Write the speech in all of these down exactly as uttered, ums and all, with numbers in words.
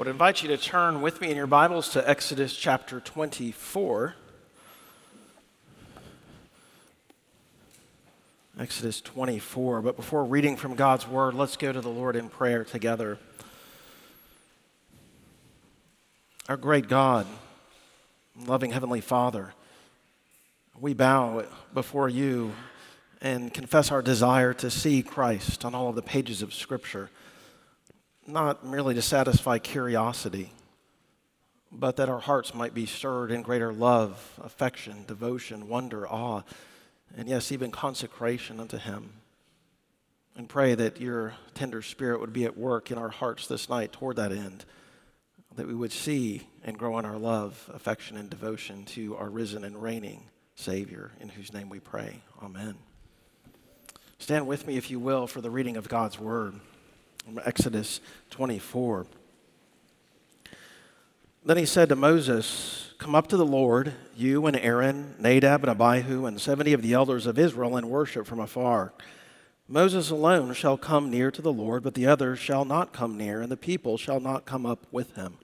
would invite you to turn with me in your Bibles to Exodus chapter twenty-four. Exodus twenty-four. But before reading from God's Word, let's go to the Lord in prayer together. Our great God, loving Heavenly Father, we bow before you and confess our desire to see Christ on all of the pages of Scripture, not merely to satisfy curiosity, but that our hearts might be stirred in greater love, affection, devotion, wonder, awe, and yes, even consecration unto Him. And pray that your tender Spirit would be at work in our hearts this night toward that end, that we would see and grow in our love, affection, and devotion to our risen and reigning Savior, in whose name we pray. Amen. Stand with me, if you will, for the reading of God's Word. Exodus twenty-four. Then he said to Moses, "Come up to the Lord, you and Aaron, Nadab and Abihu, and seventy of the elders of Israel, and worship from afar. Moses alone shall come near to the Lord, but the others shall not come near, and the people shall not come up with him."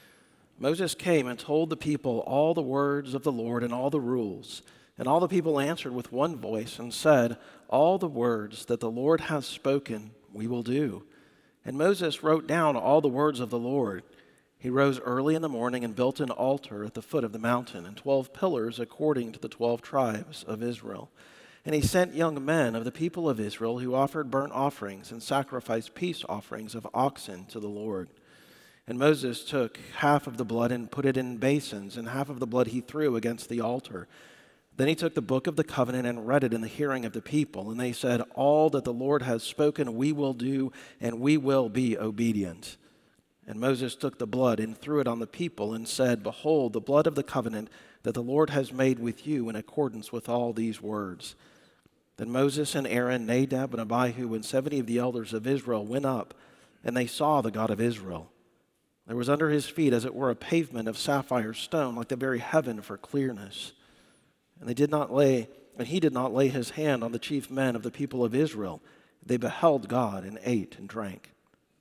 Moses came and told the people all the words of the Lord and all the rules. And all the people answered with one voice and said, "All the words that the Lord has spoken, we will do." And Moses wrote down all the words of the Lord. He rose early in the morning and built an altar at the foot of the mountain, and twelve pillars according to the twelve tribes of Israel. And he sent young men of the people of Israel who offered burnt offerings and sacrificed peace offerings of oxen to the Lord. And Moses took half of the blood and put it in basins, and half of the blood he threw against the altar. Then he took the book of the covenant and read it in the hearing of the people. And they said, "All that the Lord has spoken we will do, and we will be obedient." And Moses took the blood and threw it on the people and said, "Behold, the blood of the covenant that the Lord has made with you in accordance with all these words." Then Moses and Aaron, Nadab and Abihu, and seventy of the elders of Israel went up, and they saw the God of Israel. There was under his feet, as it were, a pavement of sapphire stone, like the very heaven for clearness. And they did not lay, and he did not lay his hand on the chief men of the people of Israel. They beheld God and ate and drank.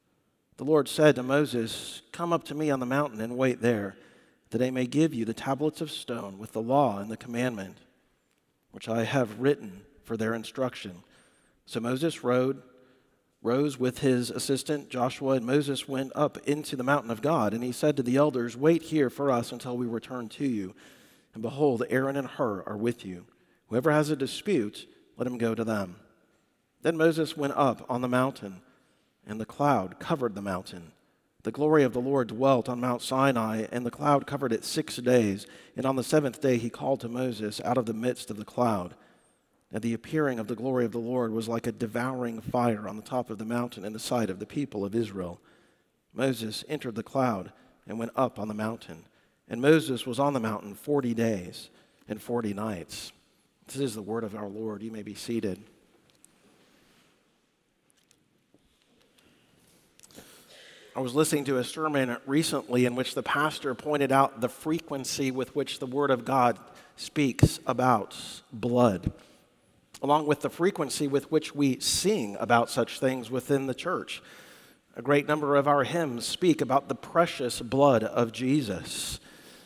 The Lord said to Moses, "Come up to me on the mountain and wait there, that I may give you the tablets of stone with the law and the commandment, which I have written for their instruction." So Moses rode, rose with his assistant Joshua, and Moses went up into the mountain of God. And he said to the elders, "Wait here for us until we return to you. And behold, Aaron and Hur are with you. Whoever has a dispute, let him go to them." Then Moses went up on the mountain, and the cloud covered the mountain. The glory of the Lord dwelt on Mount Sinai, and the cloud covered it six days. And on the seventh day he called to Moses out of the midst of the cloud. And the appearing of the glory of the Lord was like a devouring fire on the top of the mountain in the sight of the people of Israel. Moses entered the cloud and went up on the mountain. And Moses was on the mountain forty days and forty nights. This is the word of our Lord. You may be seated. I was listening to a sermon recently in which the pastor pointed out the frequency with which the Word of God speaks about blood, along with the frequency with which we sing about such things within the church. A great number of our hymns speak about the precious blood of Jesus.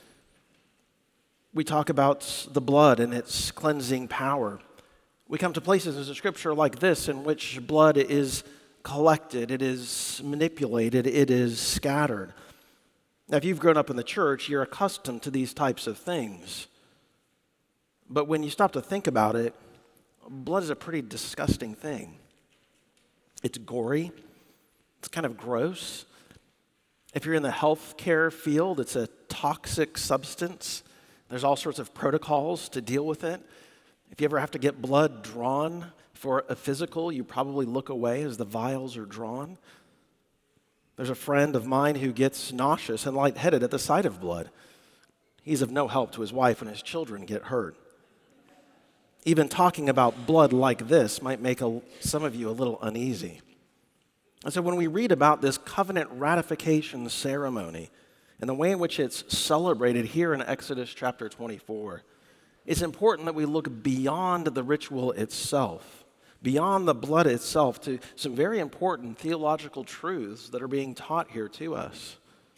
We talk about the blood and its cleansing power. We come to places in the Scripture like this in which blood is collected, it is manipulated, it is scattered. Now, if you've grown up in the church, you're accustomed to these types of things. But when you stop to think about it, blood is a pretty disgusting thing. It's gory. It's kind of gross. If you're in the healthcare field, it's a toxic substance. There's all sorts of protocols to deal with it. If you ever have to get blood drawn for a physical, you probably look away as the vials are drawn. There's a friend of mine who gets nauseous and lightheaded at the sight of blood. He's of no help to his wife when his children get hurt. Even talking about blood like this might make a, some of you a little uneasy. And so when we read about this covenant ratification ceremony and the way in which it's celebrated here in Exodus chapter twenty-four, it's important that we look beyond the ritual itself, beyond the blood itself, to some very important theological truths that are being taught here to us.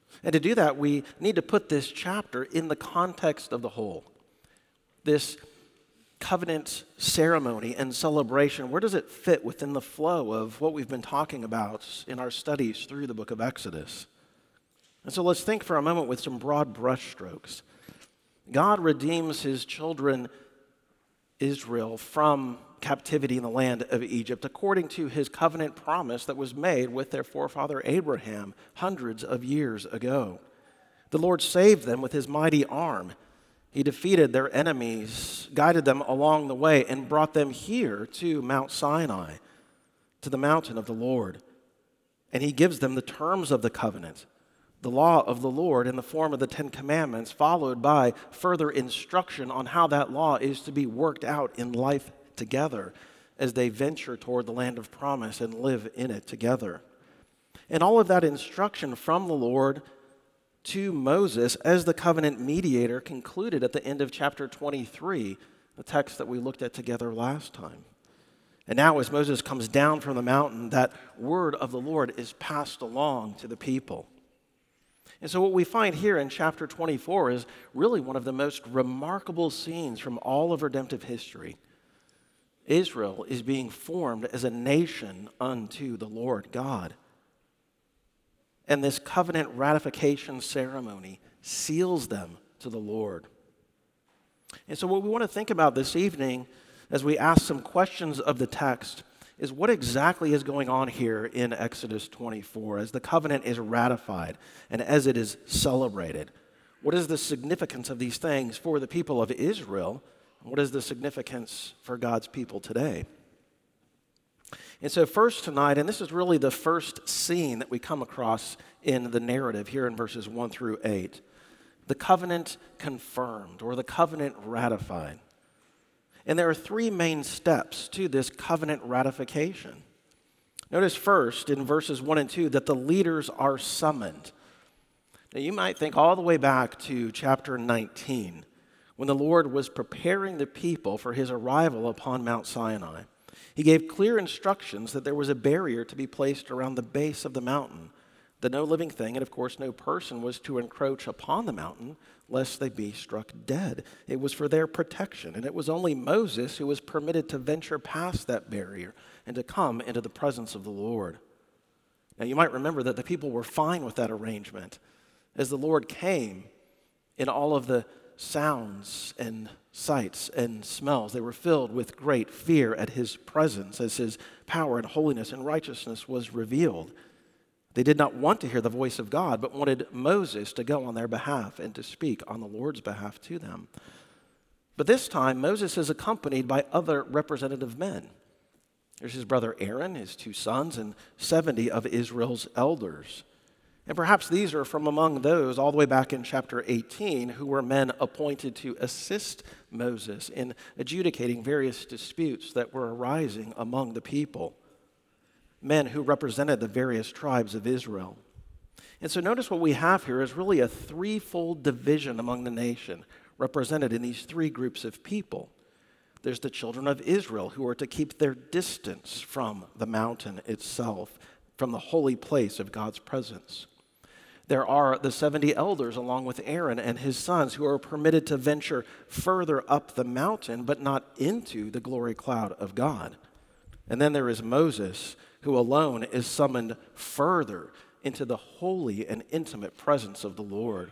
And to do that, we need to put this chapter in the context of the whole. This covenant ceremony and celebration, where does it fit within the flow of what we've been talking about in our studies through the book of Exodus? And so let's think for a moment with some broad brushstrokes. God redeems his children, Israel, from captivity in the land of Egypt according to his covenant promise that was made with their forefather Abraham hundreds of years ago. The Lord saved them with his mighty arm. He defeated their enemies, guided them along the way, and brought them here to Mount Sinai, to the mountain of the Lord. And he gives them the terms of the covenant, the law of the Lord in the form of the Ten Commandments, followed by further instruction on how that law is to be worked out in life together as they venture toward the land of promise and live in it together. And all of that instruction from the Lord to Moses as the covenant mediator concluded at the end of chapter twenty-three, the text that we looked at together last time. And now as Moses comes down from the mountain, that word of the Lord is passed along to the people. And so what we find here in chapter twenty-four is really one of the most remarkable scenes from all of redemptive history. Israel is being formed as a nation unto the Lord God. And this covenant ratification ceremony seals them to the Lord. And so what we want to think about this evening as we ask some questions of the text is what exactly is going on here in Exodus twenty-four as the covenant is ratified and as it is celebrated. What is the significance of these things for the people of Israel? What is the significance for God's people today? And so first tonight, and this is really the first scene that we come across in the narrative here in verses one through eight, the covenant confirmed or the covenant ratified. And there are three main steps to this covenant ratification. Notice first in verses one and two that the leaders are summoned. Now you might think all the way back to chapter nineteen, when the Lord was preparing the people for his arrival upon Mount Sinai. He gave clear instructions that there was a barrier to be placed around the base of the mountain, that no living thing, and of course no person, was to encroach upon the mountain, lest they be struck dead. It was for their protection, and it was only Moses who was permitted to venture past that barrier and to come into the presence of the Lord. Now you might remember that the people were fine with that arrangement. As the Lord came in all of the sounds and sights and smells, they were filled with great fear at his presence as his power and holiness and righteousness was revealed. They did not want to hear the voice of God, but wanted Moses to go on their behalf and to speak on the Lord's behalf to them. But this time, Moses is accompanied by other representative men. There's his brother Aaron, his two sons, and seventy of Israel's elders. And perhaps these are from among those all the way back in chapter eighteen who were men appointed to assist Moses in adjudicating various disputes that were arising among the people. Men who represented the various tribes of Israel. And so notice what we have here is really a threefold division among the nation represented in these three groups of people. There's the children of Israel who are to keep their distance from the mountain itself, from the holy place of God's presence. There are the seventy elders along with Aaron and his sons who are permitted to venture further up the mountain, but not into the glory cloud of God. And then there is Moses, who alone is summoned further into the holy and intimate presence of the Lord.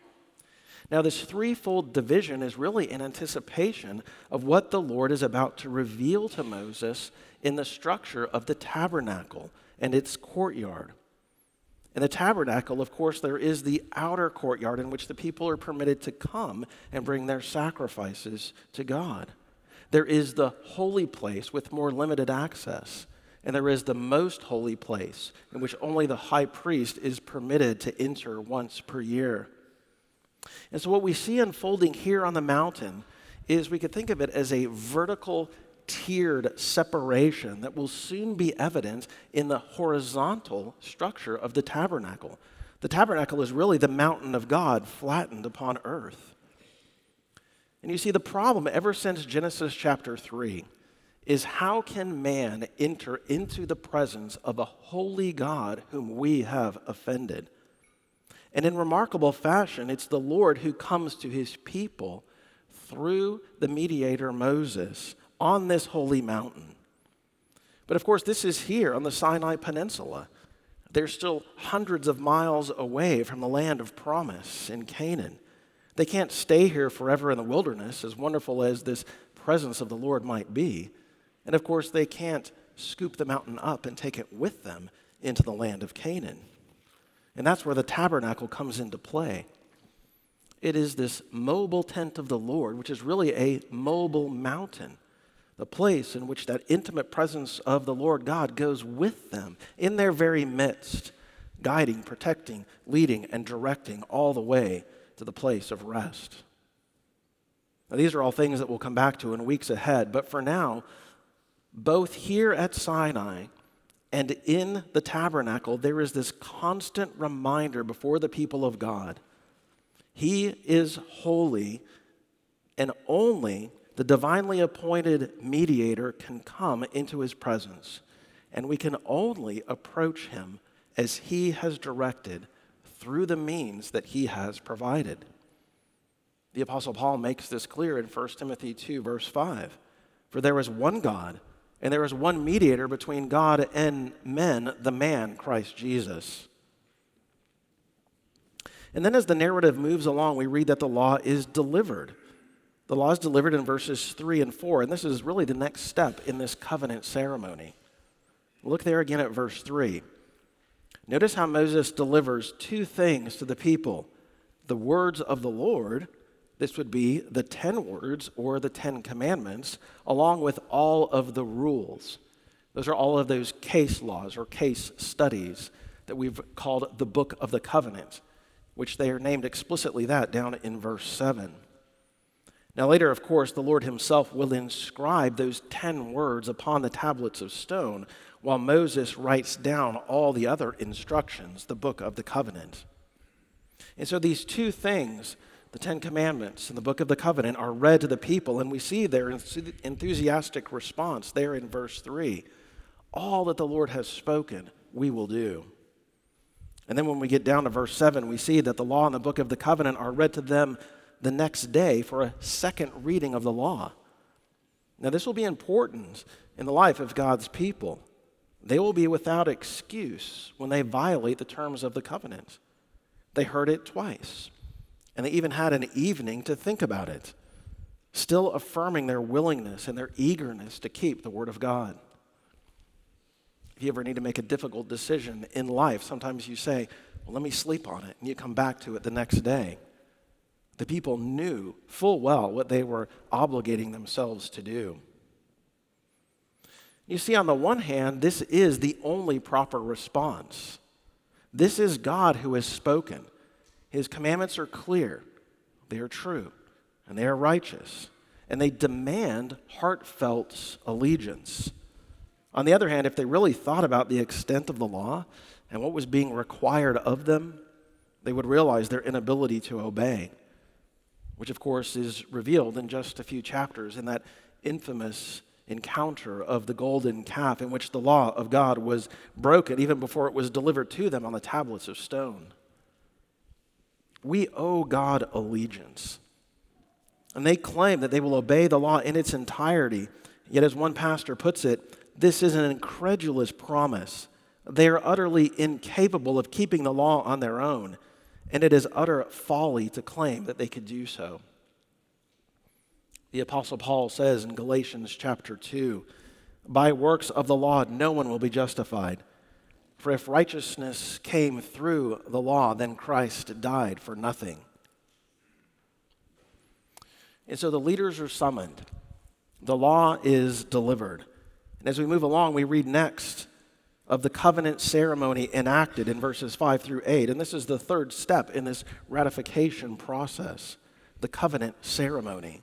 Now, this threefold division is really in anticipation of what the Lord is about to reveal to Moses in the structure of the tabernacle and its courtyard. In the tabernacle, of course, there is the outer courtyard in which the people are permitted to come and bring their sacrifices to God. There is the holy place with more limited access. And there is the most holy place in which only the high priest is permitted to enter once per year. And so what we see unfolding here on the mountain is we could think of it as a vertical tiered separation that will soon be evident in the horizontal structure of the tabernacle. The tabernacle is really the mountain of God flattened upon earth. And you see, the problem ever since Genesis chapter three is how can man enter into the presence of a holy God whom we have offended? And in remarkable fashion, it's the Lord who comes to his people through the mediator Moses on this holy mountain. But of course, this is here on the Sinai Peninsula. They're still hundreds of miles away from the land of promise in Canaan. They can't stay here forever in the wilderness, as wonderful as this presence of the Lord might be. And of course, they can't scoop the mountain up and take it with them into the land of Canaan. And that's where the tabernacle comes into play. It is this mobile tent of the Lord, which is really a mobile mountain, the place in which that intimate presence of the Lord God goes with them in their very midst, guiding, protecting, leading, and directing all the way to the place of rest. Now, these are all things that we'll come back to in weeks ahead, but for now, both here at Sinai and in the tabernacle, there is this constant reminder before the people of God. He is holy, and only the divinely appointed mediator can come into his presence, and we can only approach him as he has directed through the means that he has provided. The Apostle Paul makes this clear in First Timothy two, verse five. For there is one God, and there is one mediator between God and men, the man, Christ Jesus. And then as the narrative moves along, we read that the law is delivered. The law is delivered in verses three and four, and this is really the next step in this covenant ceremony. Look there again at verse three. Notice how Moses delivers two things to the people. The words of the Lord, this would be the ten words or the ten commandments, along with all of the rules. Those are all of those case laws or case studies that we've called the Book of the Covenant, which they are named explicitly that down in verse seven. Now later, of course, the Lord himself will inscribe those ten words upon the tablets of stone while Moses writes down all the other instructions, the Book of the Covenant. And so these two things, the Ten Commandments and the Book of the Covenant, are read to the people, and we see their enthusiastic response there in verse three. All that the Lord has spoken, we will do. And then when we get down to verse seven, we see that the law and the Book of the Covenant are read to them the next day for a second reading of the law. Now, this will be important in the life of God's people. They will be without excuse when they violate the terms of the covenant. They heard it twice, and they even had an evening to think about it, still affirming their willingness and their eagerness to keep the Word of God. If you ever need to make a difficult decision in life, sometimes you say, well, let me sleep on it, and you come back to it the next day. The people knew full well what they were obligating themselves to do. You see, on the one hand, this is the only proper response. This is God who has spoken. His commandments are clear, they are true, and they are righteous, and they demand heartfelt allegiance. On the other hand, if they really thought about the extent of the law and what was being required of them, they would realize their inability to obey, which of course is revealed in just a few chapters in that infamous encounter of the golden calf in which the law of God was broken even before it was delivered to them on the tablets of stone. We owe God allegiance. And they claim that they will obey the law in its entirety. Yet as one pastor puts it, this is an incredulous promise. They are utterly incapable of keeping the law on their own, and it is utter folly to claim that they could do so. The Apostle Paul says in Galatians chapter two, by works of the law no one will be justified. For if righteousness came through the law, then Christ died for nothing. And so the leaders are summoned. The law is delivered. And as we move along, we read next of the covenant ceremony enacted in verses five through eight. And this is the third step in this ratification process, the covenant ceremony.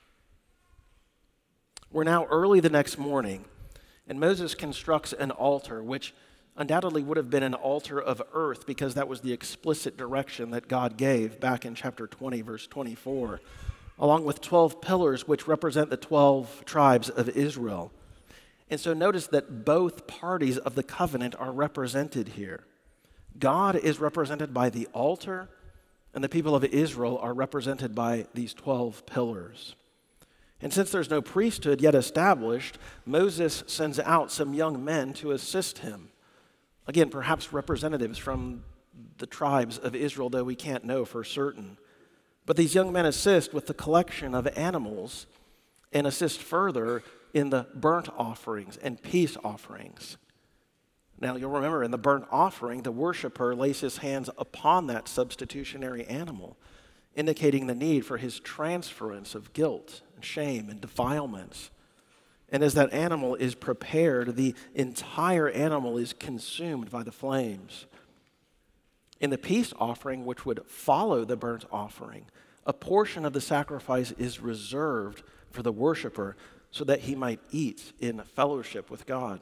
We're now early the next morning, and Moses constructs an altar, which undoubtedly would have been an altar of earth because that was the explicit direction that God gave back in chapter twenty, verse twenty-four, along with twelve pillars which represent the twelve tribes of Israel. And so notice that both parties of the covenant are represented here. God is represented by the altar, and the people of Israel are represented by these twelve pillars. And since there's no priesthood yet established, Moses sends out some young men to assist him. Again, perhaps representatives from the tribes of Israel, though we can't know for certain. But these young men assist with the collection of animals and assist further in the burnt offerings and peace offerings. Now, you'll remember in the burnt offering, the worshiper lays his hands upon that substitutionary animal, indicating the need for his transference of guilt and shame and defilements. And as that animal is prepared, the entire animal is consumed by the flames. In the peace offering, which would follow the burnt offering, a portion of the sacrifice is reserved for the worshiper so that he might eat in fellowship with God.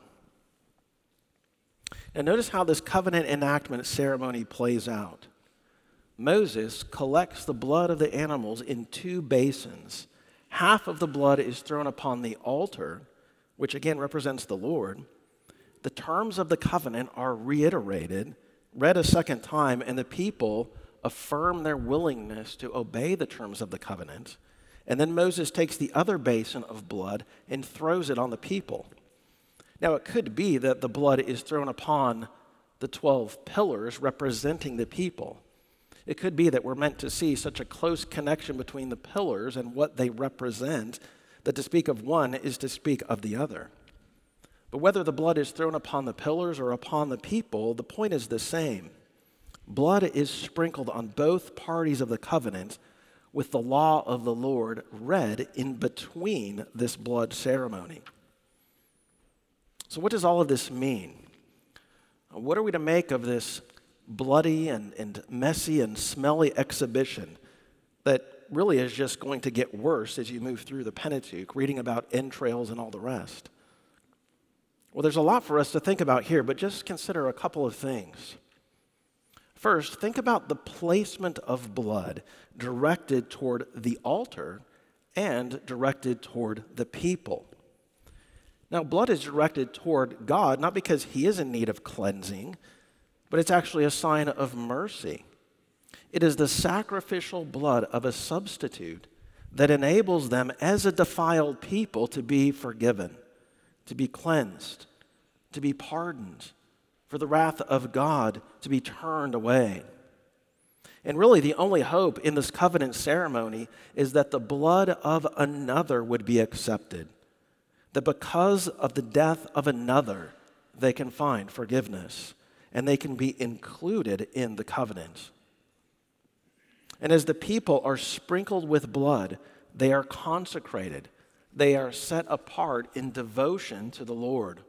Now notice how this covenant enactment ceremony plays out. Moses collects the blood of the animals in two basins. Half of the blood is thrown upon the altar, which again represents the Lord. The terms of the covenant are reiterated, read a second time, and the people affirm their willingness to obey the terms of the covenant. And then Moses takes the other basin of blood and throws it on the people. Now, it could be that the blood is thrown upon the twelve pillars representing the people. It could be that we're meant to see such a close connection between the pillars and what they represent that to speak of one is to speak of the other. But whether the blood is thrown upon the pillars or upon the people, the point is the same. Blood is sprinkled on both parties of the covenant with the law of the Lord read in between this blood ceremony. So what does all of this mean? What are we to make of this bloody and, and messy and smelly exhibition that really is just going to get worse as you move through the Pentateuch, reading about entrails and all the rest? Well, there's a lot for us to think about here, but just consider a couple of things. First, think about the placement of blood directed toward the altar and directed toward the people. Now, blood is directed toward God, not because he is in need of cleansing, but it's actually a sign of mercy. It is the sacrificial blood of a substitute that enables them as a defiled people to be forgiven, to be cleansed, to be pardoned, for the wrath of God to be turned away. And really, the only hope in this covenant ceremony is that the blood of another would be accepted, that because of the death of another, they can find forgiveness, and they can be included in the covenant. And as the people are sprinkled with blood, they are consecrated. They are set apart in devotion to the Lord.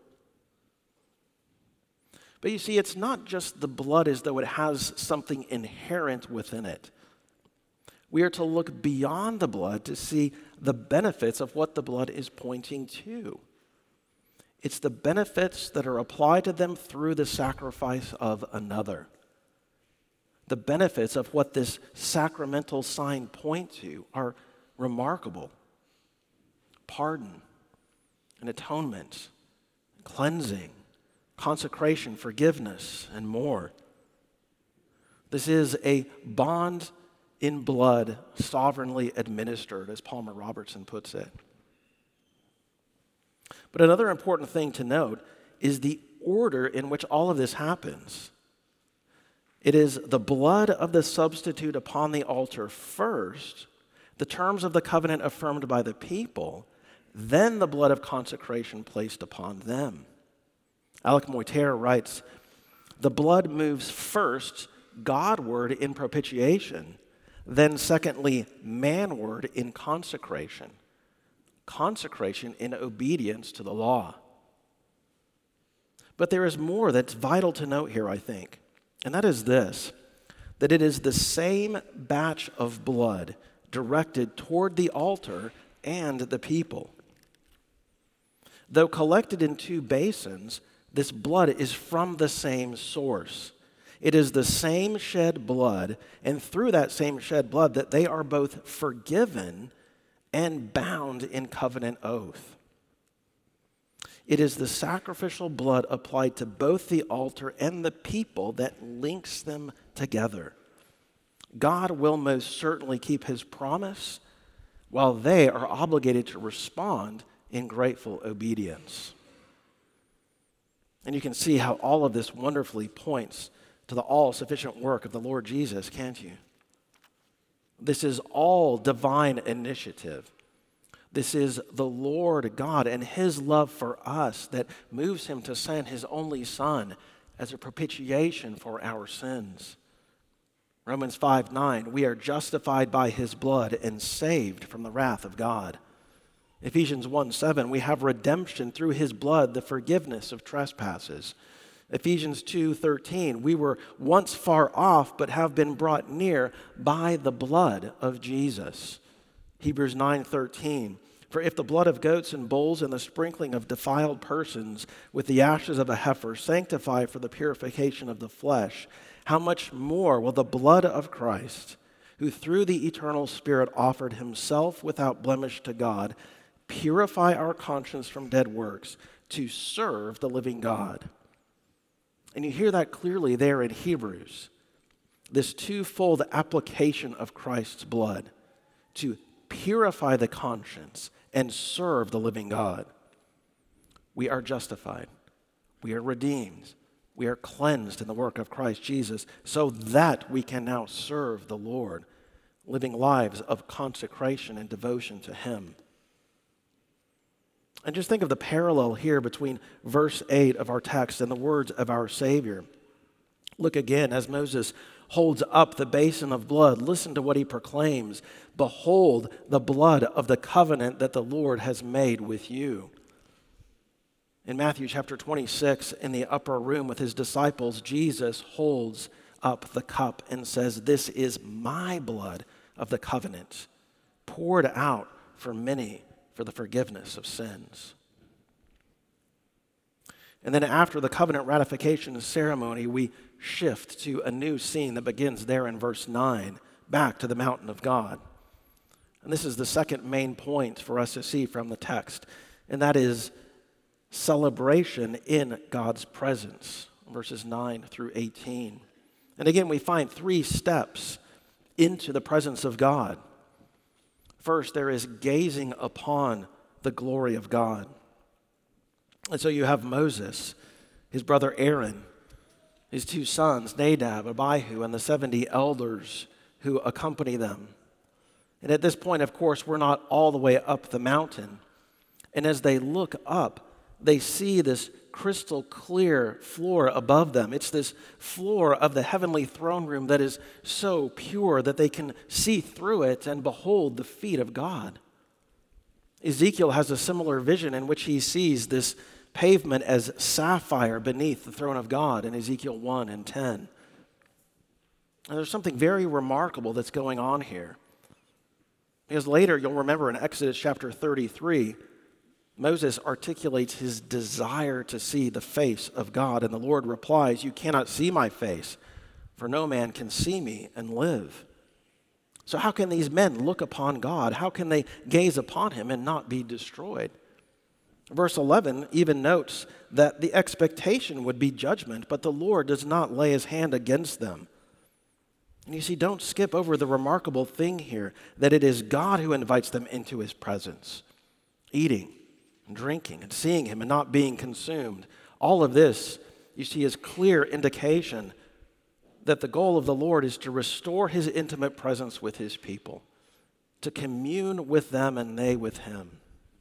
But you see, it's not just the blood as though it has something inherent within it. We are to look beyond the blood to see the benefits of what the blood is pointing to. It's the benefits that are applied to them through the sacrifice of another. The benefits of what this sacramental sign points to are remarkable. Pardon and atonement, cleansing, consecration, forgiveness, and more. This is a bond in blood sovereignly administered, as Palmer Robertson puts it. But another important thing to note is the order in which all of this happens. It is the blood of the substitute upon the altar first, the terms of the covenant affirmed by the people, then the blood of consecration placed upon them. Alec Moitere writes, the blood moves first Godward in propitiation, then secondly manward in consecration. Consecration in obedience to the law. But there is more that's vital to note here, I think, and that is this, that it is the same batch of blood directed toward the altar and the people. Though collected in two basins, this blood is from the same source. It is the same shed blood, and through that same shed blood that they are both forgiven and bound in covenant oath. It is the sacrificial blood applied to both the altar and the people that links them together. God will most certainly keep his promise, while they are obligated to respond in grateful obedience. And you can see how all of this wonderfully points to the all-sufficient work of the Lord Jesus, can't you? This is all divine initiative. This is the Lord God and his love for us that moves him to send his only Son as a propitiation for our sins. Romans five nine, we are justified by his blood and saved from the wrath of God. Ephesians one seven, we have redemption through his blood, the forgiveness of trespasses. Ephesians two thirteen, we were once far off but have been brought near by the blood of Jesus. Hebrews nine thirteen, for if the blood of goats and bulls and the sprinkling of defiled persons with the ashes of a heifer sanctify for the purification of the flesh, how much more will the blood of Christ, who through the eternal Spirit offered himself without blemish to God, purify our conscience from dead works to serve the living God? And you hear that clearly there in Hebrews, this twofold application of Christ's blood to purify the conscience and serve the living God. We are justified. We are redeemed. We are cleansed in the work of Christ Jesus so that we can now serve the Lord, living lives of consecration and devotion to him. And just think of the parallel here between verse eight of our text and the words of our Savior. Look again as Moses holds up the basin of blood. Listen to what he proclaims. Behold the blood of the covenant that the Lord has made with you. In Matthew chapter twenty-six, in the upper room with his disciples, Jesus holds up the cup and says, this is my blood of the covenant, poured out for many for the forgiveness of sins. And then after the covenant ratification ceremony, we shift to a new scene that begins there in verse nine, back to the mountain of God. And this is the second main point for us to see from the text, and that is celebration in God's presence, verses nine through eighteen. And again, we find three steps into the presence of God. First, there is gazing upon the glory of God. And so you have Moses, his brother Aaron, his two sons, Nadab, Abihu, and the seventy elders who accompany them. And at this point, of course, we're not all the way up the mountain. And as they look up, they see this crystal clear floor above them. It's this floor of the heavenly throne room that is so pure that they can see through it and behold the feet of God. Ezekiel has a similar vision in which he sees this pavement as sapphire beneath the throne of God in Ezekiel one and ten. And there's something very remarkable that's going on here. Because later, you'll remember in Exodus chapter thirty-three, Moses articulates his desire to see the face of God, and the Lord replies, you cannot see my face, for no man can see me and live. So how can these men look upon God? How can they gaze upon him and not be destroyed? Verse eleven even notes that the expectation would be judgment, but the Lord does not lay his hand against them. And you see, don't skip over the remarkable thing here, that it is God who invites them into his presence, eating, drinking and seeing him and not being consumed. All of this, you see, is clear indication that the goal of the Lord is to restore his intimate presence with his people, to commune with them and they with him.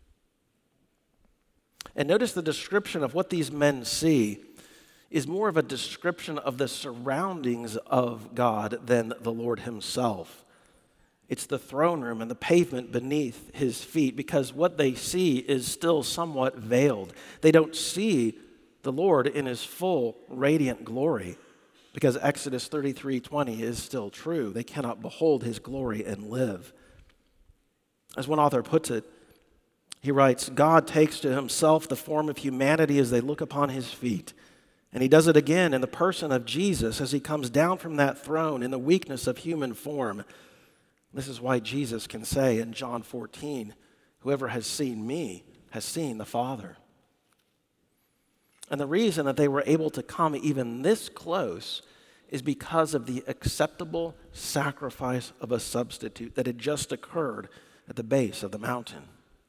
And notice the description of what these men see is more of a description of the surroundings of God than the Lord himself. It's the throne room and the pavement beneath his feet, because what they see is still somewhat veiled. They don't see the Lord in his full radiant glory, because Exodus thirty-three twenty is still true. They cannot behold his glory and live. As one author puts it, he writes, God takes to himself the form of humanity as they look upon his feet. And he does it again in the person of Jesus as he comes down from that throne in the weakness of human form. This is why Jesus can say in John fourteen, whoever has seen me has seen the Father. And the reason that they were able to come even this close is because of the acceptable sacrifice of a substitute that had just occurred at the base of the mountain.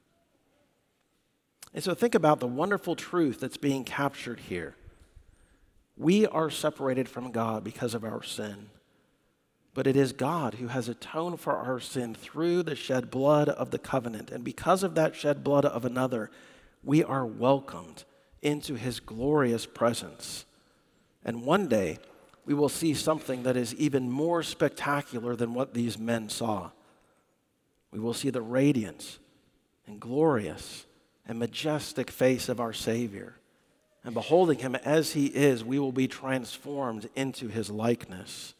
And so think about the wonderful truth that's being captured here. We are separated from God because of our sin, but it is God who has atoned for our sin through the shed blood of the covenant. And because of that shed blood of another, we are welcomed into his glorious presence. And one day, we will see something that is even more spectacular than what these men saw. We will see the radiance and glorious and majestic face of our Savior. And beholding him as he is, we will be transformed into his likeness.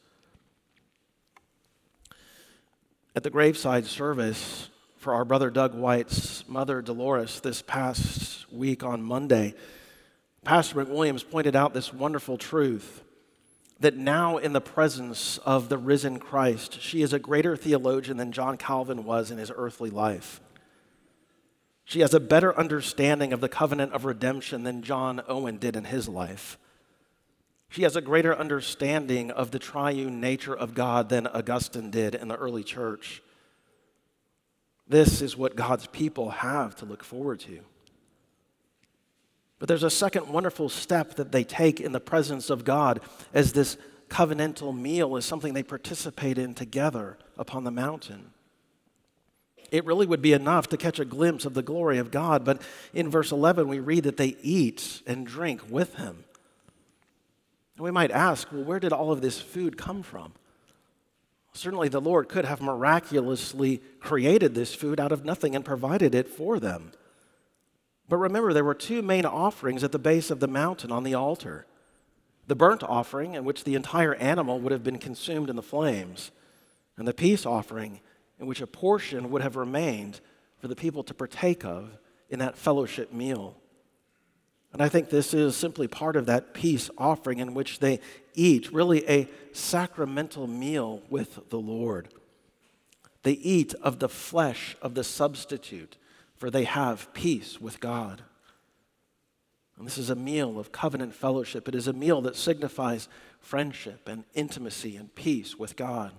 At the graveside service for our brother Doug White's mother Dolores this past week on Monday, Pastor McWilliams pointed out this wonderful truth that now in the presence of the risen Christ, she is a greater theologian than John Calvin was in his earthly life. She has a better understanding of the covenant of redemption than John Owen did in his life. She has a greater understanding of the triune nature of God than Augustine did in the early church. This is what God's people have to look forward to. But there's a second wonderful step that they take in the presence of God as this covenantal meal is something they participate in together upon the mountain. It really would be enough to catch a glimpse of the glory of God, but in verse eleven we read that they eat and drink with him. And we might ask, well, where did all of this food come from? Certainly the Lord could have miraculously created this food out of nothing and provided it for them. But remember, there were two main offerings at the base of the mountain on the altar. The burnt offering, in which the entire animal would have been consumed in the flames, and the peace offering, in which a portion would have remained for the people to partake of in that fellowship meal. And I think this is simply part of that peace offering in which they eat, really a sacramental meal with the Lord. They eat of the flesh of the substitute, for they have peace with God. And this is a meal of covenant fellowship. It is a meal that signifies friendship and intimacy and peace with God.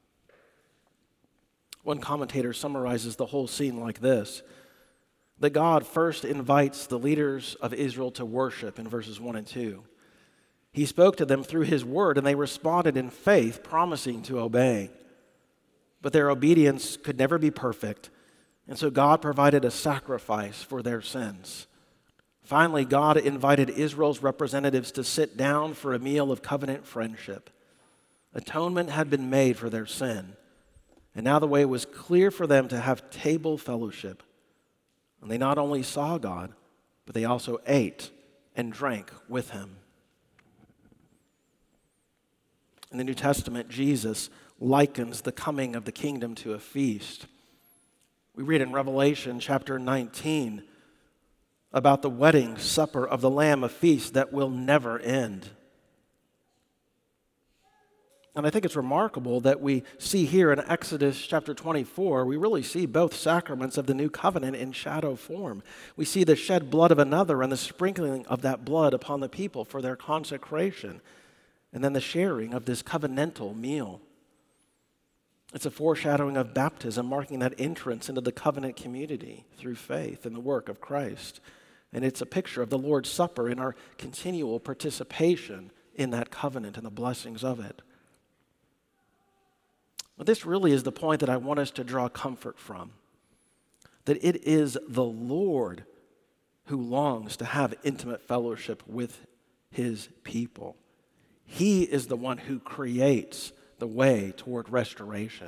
One commentator summarizes the whole scene like this: that God first invites the leaders of Israel to worship in verses one and two. He spoke to them through his word, and they responded in faith, promising to obey. But their obedience could never be perfect, and so God provided a sacrifice for their sins. Finally, God invited Israel's representatives to sit down for a meal of covenant friendship. Atonement had been made for their sin, and now the way was clear for them to have table fellowship. And they not only saw God, but they also ate and drank with him. In the New Testament, Jesus likens the coming of the kingdom to a feast. We read in Revelation chapter nineteen about the wedding supper of the Lamb, a feast that will never end. And I think it's remarkable that we see here in Exodus chapter twenty-four, we really see both sacraments of the new covenant in shadow form. We see the shed blood of another and the sprinkling of that blood upon the people for their consecration, and then the sharing of this covenantal meal. It's a foreshadowing of baptism, marking that entrance into the covenant community through faith in the work of Christ. And it's a picture of the Lord's Supper in our continual participation in that covenant and the blessings of it. But this really is the point that I want us to draw comfort from, that it is the Lord who longs to have intimate fellowship with his people. He is the one who creates the way toward restoration.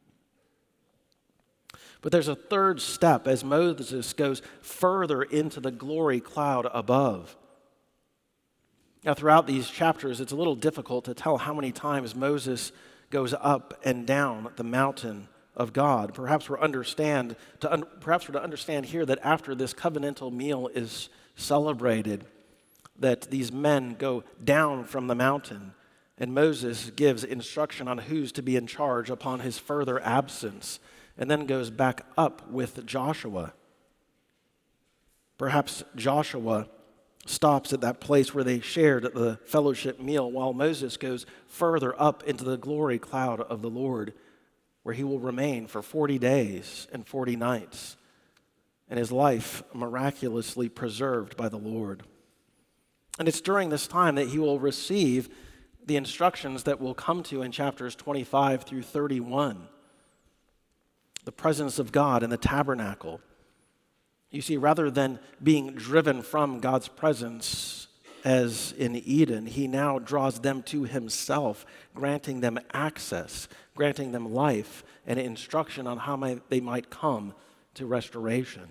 But there's a third step as Moses goes further into the glory cloud above. Now, throughout these chapters, it's a little difficult to tell how many times Moses goes up and down the mountain of God. Perhaps we're understand to un, perhaps we're to understand here that after this covenantal meal is celebrated, that these men go down from the mountain, and Moses gives instruction on who's to be in charge upon his further absence, and then goes back up with Joshua. Perhaps Joshua stops at that place where they shared at the fellowship meal, while Moses goes further up into the glory cloud of the Lord, where he will remain for forty days and forty nights, and his life miraculously preserved by the Lord. And it's during this time that he will receive the instructions that we'll come to in chapters twenty-five through thirty-one. The presence of God in the tabernacle. You see, rather than being driven from God's presence as in Eden, he now draws them to himself, granting them access, granting them life and instruction on how may, they might come to restoration.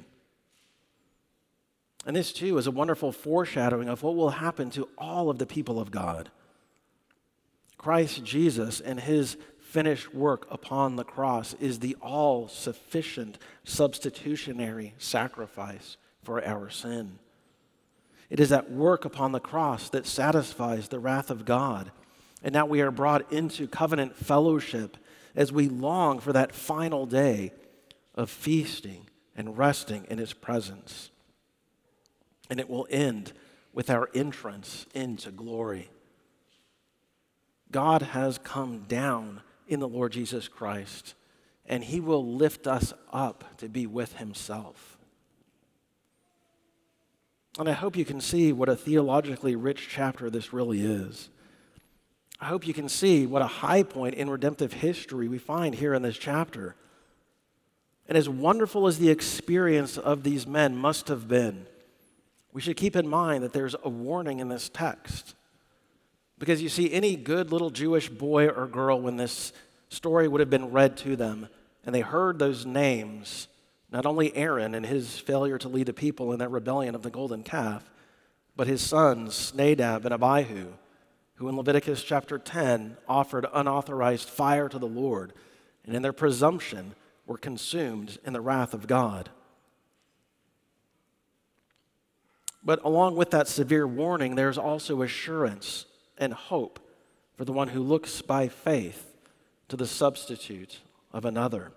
And this, too, is a wonderful foreshadowing of what will happen to all of the people of God. Christ Jesus and his finished work upon the cross is the all-sufficient substitutionary sacrifice for our sin. It is that work upon the cross that satisfies the wrath of God. And now we are brought into covenant fellowship as we long for that final day of feasting and resting in his presence. And it will end with our entrance into glory. God has come down in the Lord Jesus Christ, and he will lift us up to be with himself. And I hope you can see what a theologically rich chapter this really is. I hope you can see what a high point in redemptive history we find here in this chapter. And as wonderful as the experience of these men must have been, we should keep in mind that there's a warning in this text. Because you see, any good little Jewish boy or girl, when this story would have been read to them, and they heard those names, not only Aaron and his failure to lead the people in that rebellion of the golden calf, but his sons, Nadab and Abihu, who in Leviticus chapter ten offered unauthorized fire to the Lord, and in their presumption were consumed in the wrath of God. But along with that severe warning, there's also assurance and hope for the one who looks by faith to the substitute of another.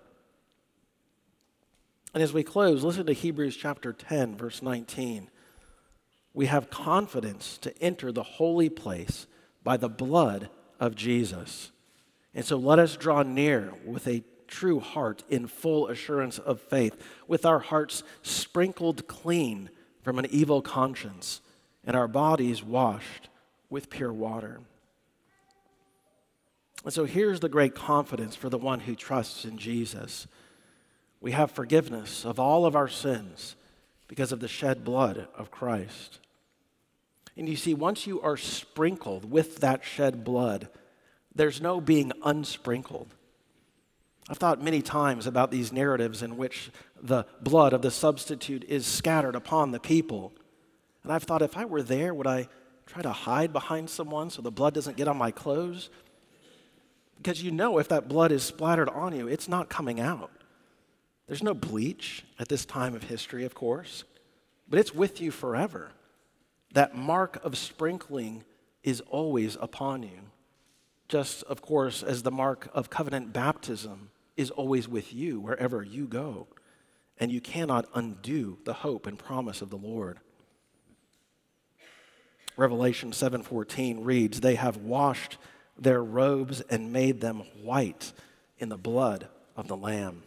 And as we close, listen to Hebrews chapter ten, verse nineteen. We have confidence to enter the holy place by the blood of Jesus. And so let us draw near with a true heart in full assurance of faith, with our hearts sprinkled clean from an evil conscience and our bodies washed with pure water. And so here's the great confidence for the one who trusts in Jesus. We have forgiveness of all of our sins because of the shed blood of Christ. And you see, once you are sprinkled with that shed blood, there's no being unsprinkled. I've thought many times about these narratives in which the blood of the substitute is scattered upon the people. And I've thought, if I were there, would I try to hide behind someone so the blood doesn't get on my clothes? Because you know if that blood is splattered on you, it's not coming out. There's no bleach at this time of history, of course, but it's with you forever. That mark of sprinkling is always upon you, just, of course, as the mark of covenant baptism is always with you wherever you go, and you cannot undo the hope and promise of the Lord. Revelation seven fourteen reads, "They have washed their robes and made them white in the blood of the Lamb."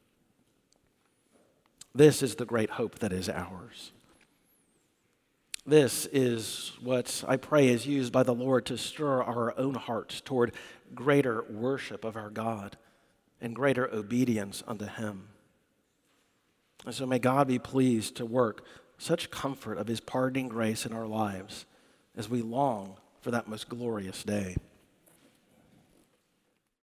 This is the great hope that is ours. This is what I pray is used by the Lord to stir our own hearts toward greater worship of our God and greater obedience unto him. And so may God be pleased to work such comfort of his pardoning grace in our lives as we long for that most glorious day.